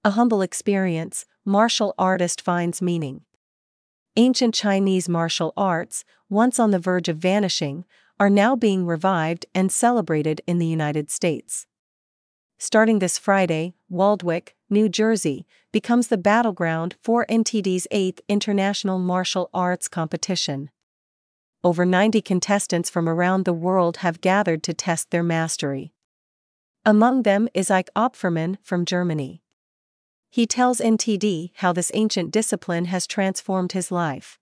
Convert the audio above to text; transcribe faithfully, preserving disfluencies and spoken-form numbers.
A humble experience, martial artist finds meaning. Ancient Chinese martial arts, once on the verge of vanishing, are now being revived and celebrated in the United States. Starting this Friday, Waldwick, New Jersey, becomes the battleground for N T D's eighth International Martial Arts Competition. Over ninety contestants from around the world have gathered to test their mastery. Among them is Ike Opferman from Germany. He tells N T D how this ancient discipline has transformed his life.